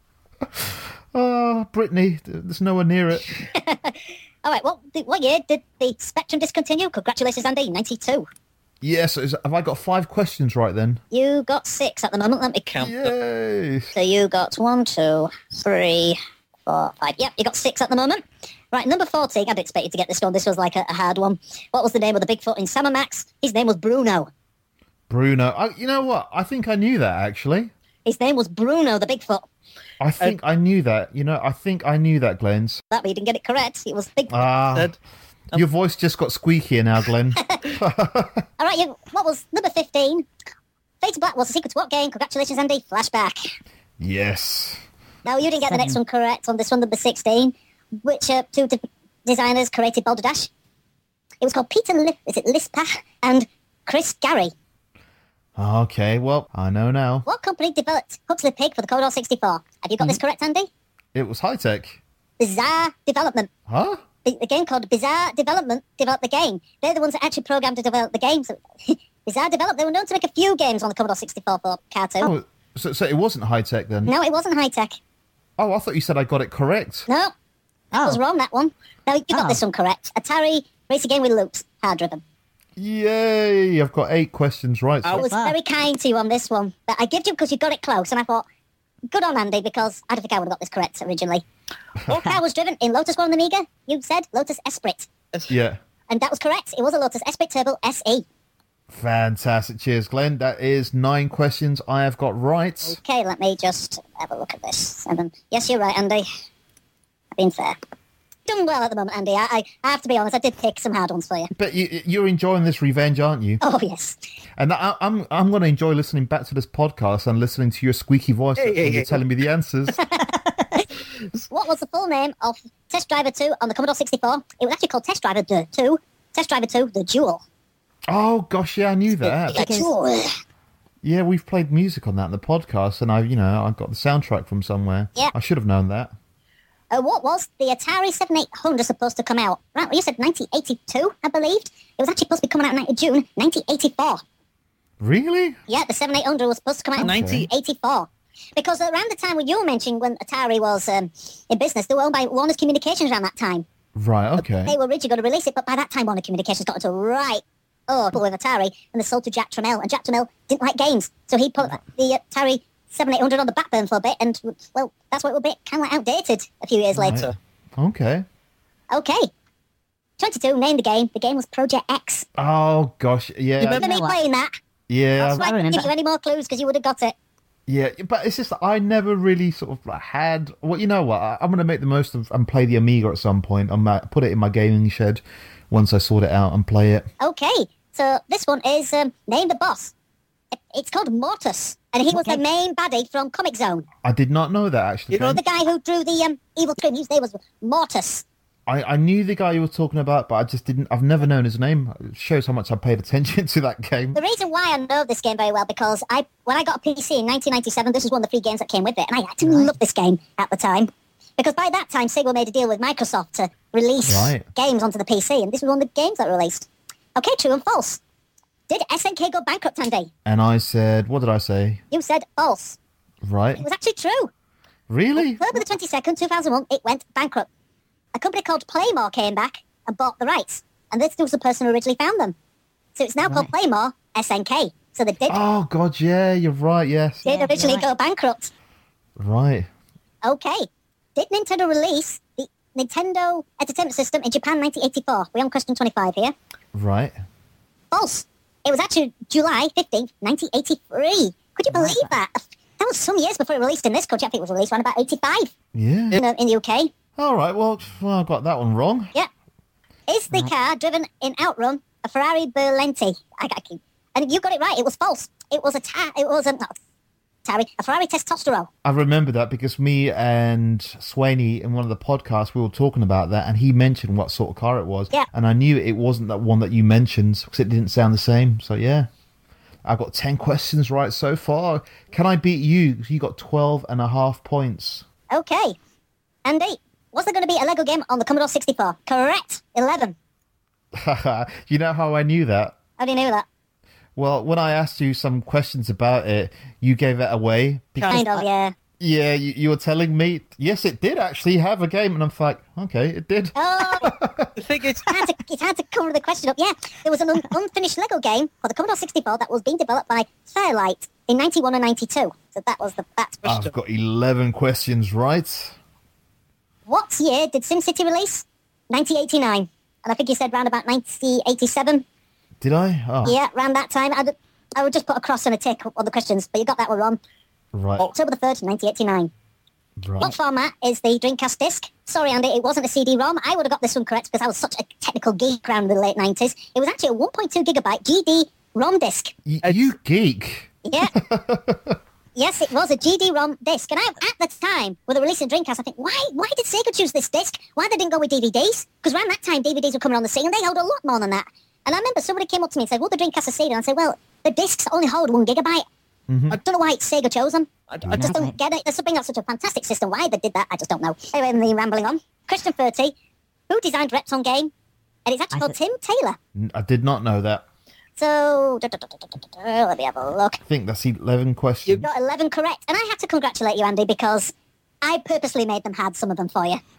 Oh, Brittany, there's nowhere near it. All right, what year did the Spectrum discontinue? Congratulations, Andy, 92. Yes, have I got 5 questions right then? You got 6 at the moment. Let me count. Yay! So you got 1, 2, 3, 4, 5. Yep, you got 6 at the moment. Right, number 14. I'd expect you to get this one. This was like a hard one. What was the name of the Bigfoot in Samamax? His name was Bruno. Bruno. You know what? I think I knew that, actually. His name was Bruno the Bigfoot. I think I knew that. I think I knew that, Glenn. That way you didn't get it correct. It was Bigfoot. Ah, your voice just got squeakier now, Glenn. All right, what was number 15? Fade to Black was a sequel to what game? Congratulations, Andy. Flashback. Yes. No, you didn't get the next one correct on this one, number 16. Which 2 designers created Balderdash? It was called Peter Lispa and Chris Gary. Okay, well, I know now. What company developed Huxley Pig for the Commodore 64? Have you got this correct, Andy? It was High-Tech. Bizarre Development. Huh? The game called Bizarre Development developed the game. They're the ones that actually programmed to develop the game. So Bizarre Development, they were known to make a few games on the Commodore 64 for cartoon. Oh, so it wasn't High-Tech then? No, it wasn't High-Tech. Oh, I thought you said I got it correct. No. That was wrong, that one. No, you got this one correct. Atari racing game with loops, hard-driven. Yay! I've got 8 questions right. I was very kind to you on this one. But I give you because you got it close, and I thought, good on Andy, because I don't think I would have got this correct originally. What car was driven in Lotus 1 on the Amiga? You said Lotus Esprit. Yeah. And that was correct. It was a Lotus Esprit Turbo SE. Fantastic. Cheers, Glenn. That is 9 questions I have got right. Okay, let me just have a look at this. And then, yes, you're right, Andy. I've been fair. Done well at the moment, Andy. I have to be honest, I did pick some hard ones for you. But you're enjoying this revenge, aren't you? Oh, yes. And I'm going to enjoy listening back to this podcast and listening to your squeaky voice when you're telling me the answers. What was the full name of Test Driver 2 on the Commodore 64? It was actually called Test Driver 2. Test Driver 2, The Duel. Oh, gosh, yeah, I knew that. The Duel. Yeah, we've played music on that in the podcast, and I got the soundtrack from somewhere. Yeah. I should have known that. What was the Atari 7800 supposed to come out? Right, well, you said 1982, I believed. It was actually supposed to be coming out in June 1984. Really? Yeah, the 7800 was supposed to come out in 1984. Because around the time when you were mentioning when Atari was in business, they were owned by Warner's Communications around that time. Right, okay. They were originally going to release it, but by that time Warner Communications got into with Atari, and they sold to Jack Tramiel, and Jack Tramiel didn't like games, so he put the Atari 7800 on the back burner for a bit, and, well, that's why it was a bit kind of like outdated a few years later. Okay. Okay. 22, name the game. The game was Project X. Oh, gosh, yeah. You remember me playing that? Yeah. That's why I didn't give you any more clues, because you would have got it. Yeah, but it's just that I never really sort of had... Well, you know what? I'm going to make the most of and play the Amiga at some point. Put it in my gaming shed once I sort it out and play it. Okay, so this one is Name the Boss. It's called Mortus, and he was the main baddie from Comic Zone. I did not know that, actually. You know the guy who drew the evil scream? His name was Mortus. I knew the guy you were talking about, but I just didn't... I've never known his name. It shows how much I paid attention to that game. The reason why I know this game very well, because when I got a PC in 1997, this was one of the free games that came with it, and I had to love this game at the time. Because by that time, Sega made a deal with Microsoft to release games onto the PC, and this was one of the games that were released. Okay, true and false. Did SNK go bankrupt, Andy? And I said... What did I say? You said false. Right. It was actually true. Really? October the 22nd, 2001, it went bankrupt. A company called Playmore came back and bought the rights, and this was the person who originally found them. So it's now called Playmore SNK. So they did. Oh, God, yeah, you're right, yes. Did originally go bankrupt. Right. Okay. Did Nintendo release the Nintendo Entertainment System in Japan 1984? We're on question 25 here. Right. False. It was actually July 15th, 1983. Could you believe that? That was some years before it released in this country. I think it was released around about 85 Yeah. in the UK. All right, well, I got that one wrong. Yeah. Is the car driven in Outrun a Ferrari Berlenti? And you got it right. It was false. It was a Ferrari Testosterone. I remember that because me and Swaney in one of the podcasts, we were talking about that, and he mentioned what sort of car it was. Yeah. And I knew it wasn't that one that you mentioned because it didn't sound the same. So, yeah. I've got 10 questions right so far. Can I beat you? You got 12.5 points. Okay. Andy, was there going to be a Lego game on the Commodore 64? Correct. 11. You know how I knew that? How do you know that? Well, when I asked you some questions about it, you gave it away. Kind of, yeah. Yeah, you were telling me, yes, it did actually have a game. And I'm like, okay, it did. Oh, The thing is, it had to cover the question up. Yeah, there was an unfinished Lego game for the Commodore 64 that was being developed by Fairlight in 91 and 92. So that was that. I've got 11 questions right. What year did SimCity release? 1989. And I think you said round about 1987. Did I? Oh, Yeah, around that time. I would just put a cross and a tick on the questions, but you got that one wrong. right. October the 3rd, 1989. What Right. format is the Dreamcast disc? Sorry, Andy, it wasn't a CD-ROM. I would have got this one correct because I was such a technical geek around the late 90s. It was actually a 1.2 gigabyte GD-ROM disc. You geek. Yeah. Yes, it was a GD-ROM disc. And at the time, with the release of Dreamcast, I think, why did Sega choose this disc? Why they didn't go with DVDs? Because around that time, DVDs were coming on the scene, and they held a lot more than that. And I remember somebody came up to me and said, well, the Dreamcast is CD. And I said, well, the discs only hold 1 gigabyte. I don't know why Sega chose them. I just don't get it. There's something that's such a fantastic system. Why they did that, I just don't know. Anyway, I'm rambling on. Question 30. Who designed Repton Game? And it's actually called Tim Taylor. I did not know that. So, let me have a look. I think that's 11 questions. You got 11 correct. And I have to congratulate you, Andy, because I purposely made them hard, some of them for you.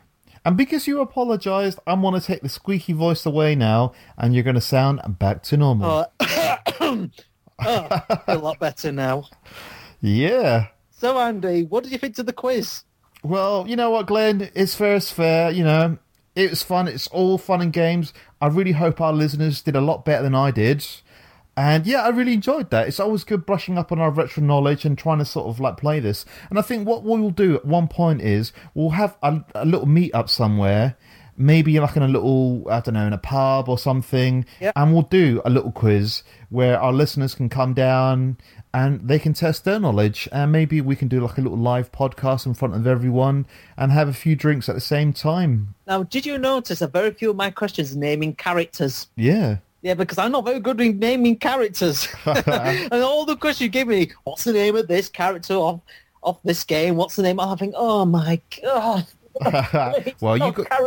And because you apologised, I'm going to take the squeaky voice away now, and you're going to sound back to normal. Oh, a lot better now. Yeah. So, Andy, what did you think of the quiz? Well, you know what, Glenn? It's fair as fair. You know, it was fun. It's all fun and games. I really hope our listeners did a lot better than I did. And yeah, I really enjoyed that. It's always good brushing up on our retro knowledge and trying to sort of like play this. And I think what we'll do at one point is we'll have a little meet up somewhere, maybe like in a little, I don't know, in a pub or something. Yep. And we'll do a little quiz where our listeners can come down and they can test their knowledge. And maybe we can do like a little live podcast in front of everyone and have a few drinks at the same time. Now, did you notice that very few of my questions are naming characters? Yeah. Yeah, because I'm not very good at naming characters. And all the questions you give me, what's the name of this character of this game? What's the name? I think, oh my God. Well,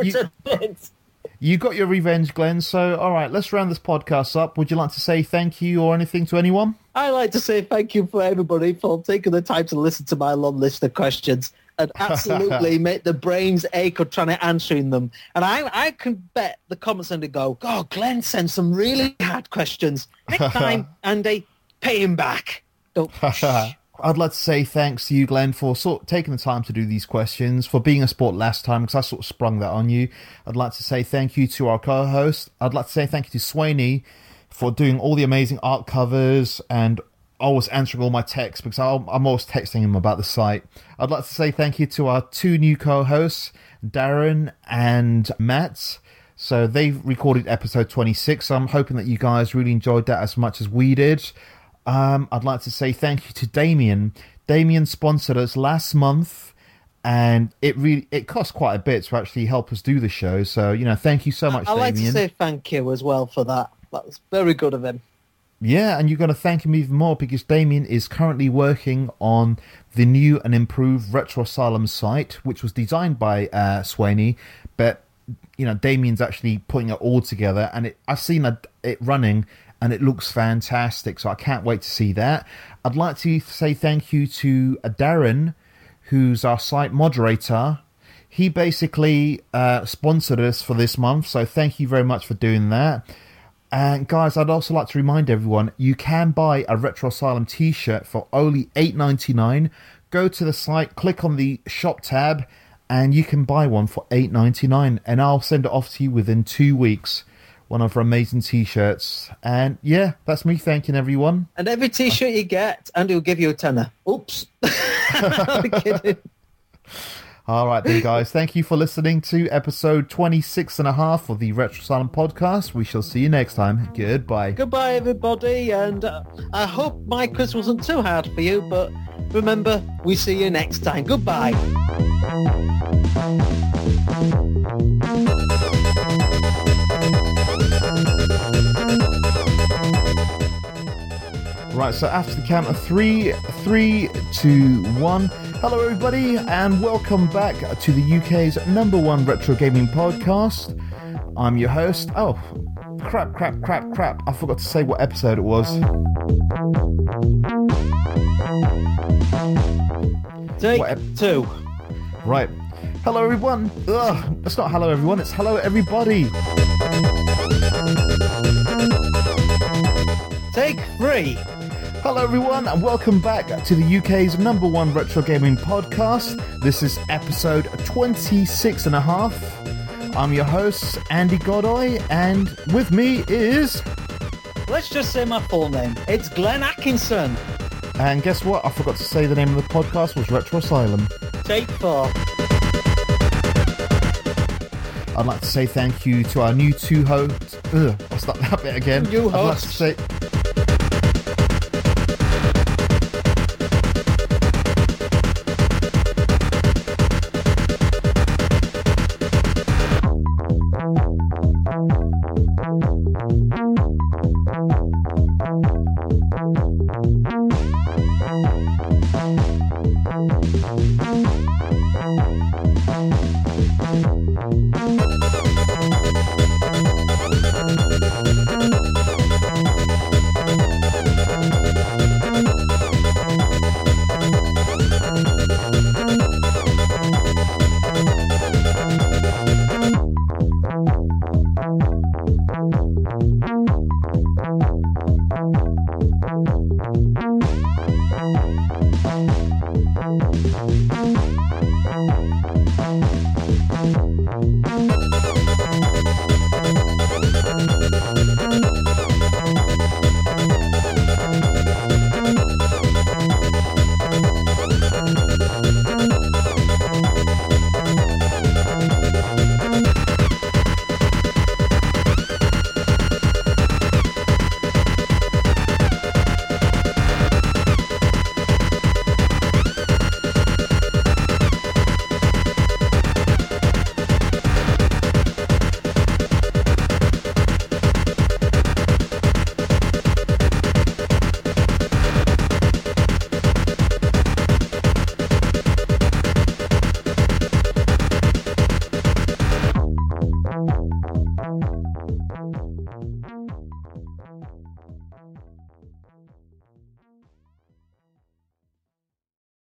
you got your revenge, Glenn. So, all right, let's round this podcast up. Would you like to say thank you or anything to anyone? I'd like to say thank you for everybody for taking the time to listen to my long list of questions and absolutely make the brains ache of trying to answering them. And I can bet the comments and they go, oh, Glenn sends some really hard questions. Next time, Andy, pay him back. Don't. I'd like to say thanks to you, Glenn, for taking the time to do these questions, for being a sport last time, because I sort of sprung that on you. I'd like to say thank you to our co-host. I'd like to say thank you to Swaney for doing all the amazing art covers and always answering all my texts, because I'm always texting him about the site. I'd like to say thank you to our two new co-hosts, Darren and Matt. So they've recorded episode 26. So I'm hoping that you guys really enjoyed that as much as we did. I'd like to say thank you to Damien. Damien sponsored us last month, and it cost quite a bit to actually help us do the show. So, you know, thank you so much, Damien. I'd like to say thank you as well for that. That was very good of him. Yeah, and you're going to thank him even more because Damien is currently working on the new and improved Retro Asylum site, which was designed by Swaney, but, you know, Damien's actually putting it all together, and I've seen it running, and it looks fantastic, so I can't wait to see that. I'd like to say thank you to Darren, who's our site moderator. He basically sponsored us for this month, so thank you very much for doing that. And guys, I'd also like to remind everyone, you can buy a Retro Asylum t-shirt for only $8.99. Go to the site, click on the shop tab, and you can buy one for $8.99, and I'll send it off to you within 2 weeks. One of our amazing t-shirts. And yeah, that's me thanking everyone. And every t-shirt you get, Andy will give you a tenner. Oops. I'm kidding. All right then, guys. Thank you for listening to episode 26.5 of the Retro Asylum podcast. We shall see you next time. Goodbye. Goodbye, everybody. And I hope my quiz wasn't too hard for you. But remember, we see you next time. Goodbye. Right, so after the count of 3, 2, 1. Hello everybody, and welcome back to the UK's #1 retro gaming podcast. I'm your host. Oh, crap. I forgot to say what episode it was. Take 2. Right. Hello everyone. Ugh, that's not hello everyone, it's hello everybody. Take 3. Hello everyone, and welcome back to the UK's #1 retro gaming podcast. This is episode 26.5. I'm your host, Andy Godoy, and with me is... Let's just say my full name. It's Glenn Atkinson. And guess what? I forgot to say the name of the podcast was Retro Asylum. Take 4. I'd like to say thank you to our new two hosts. I'll start that bit again. New I'd like hosts. to say...